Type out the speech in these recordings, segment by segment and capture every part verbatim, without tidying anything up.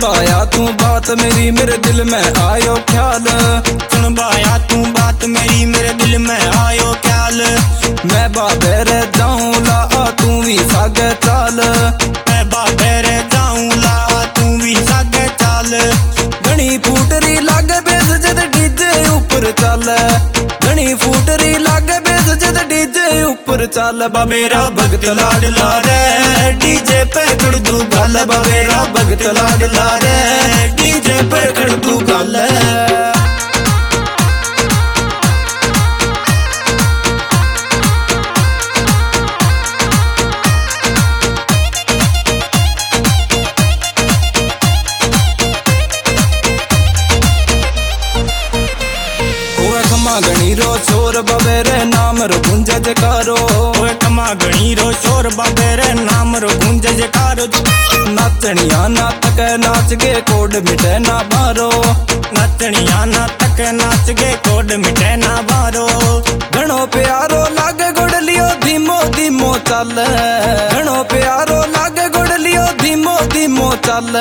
बाया तू बात मेरी मेरे दिल में आयो ख्याल, सुन बाया तू बात मेरी मेरे दिल में आयो ख्याल। मैं बाबे रे जाऊं ला तू भी सागे चाल, मैं बाबे रे जाऊं ला तू भी सागे चाल। घनी फूटरी लागे बेस जद डीजे ऊपर चल, घनी फूटरी लागे बेस जद डीजे ऊपर चल। बाबेरा भगत लाडला रे डीजे पे कर दू गल, बाबेरा भगत लाडला रे डीजे पे कर दू गल। गणी रो शोर बाबे रे नाम रो गुंज जकारो, कमा गणी रो शोर बाबे रे नाम रो गुंज जकारो। नाचनिया नाच के नाच गे कोड मिटे ना बारो, नाचनिया नाच के नाच गे कोड मिटे ना बारो। घणो प्यारो लागे गोडलियो धीमो धीमो चल, घणो प्यारो लागे गोडलियो धीमो धीमो चल।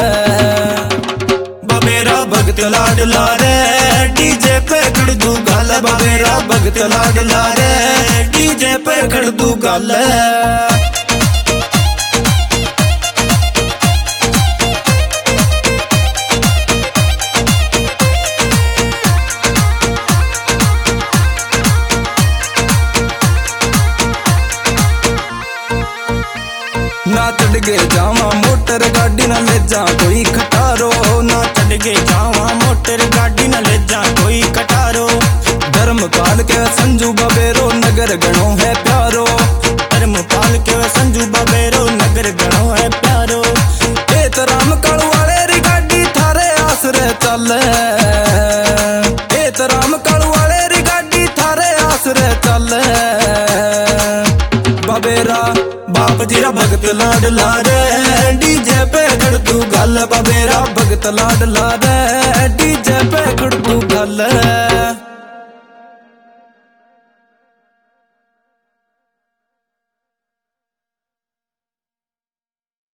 बाबेरा भगत लाडला रे डीजे पे कर दू गल, बाबेरा भगत लाडला रे डीजे पे कर दू गल। ना चढ़ के जावा मोटर गाड़ी ना ले जा कोई खटारो, ना चढ़ के जावा मोटर गाड़ी ना ले जा कोई कटारो। धर्मपाल के संजू बबेरो नगर गणो है प्यारो, धर्मपाल के संजू बबेरो नगर गणो है प्यारो। एतराम कालू वाले री गाड़ी थारे आसरे चल, एतराम कालू वाले री गाड़ी थारे आसरे चल। बबेरा बाप तेरा भगत लाडला रे डीजे पे कर तू गल, बाबेरा भगत लाडला रे डीजे पे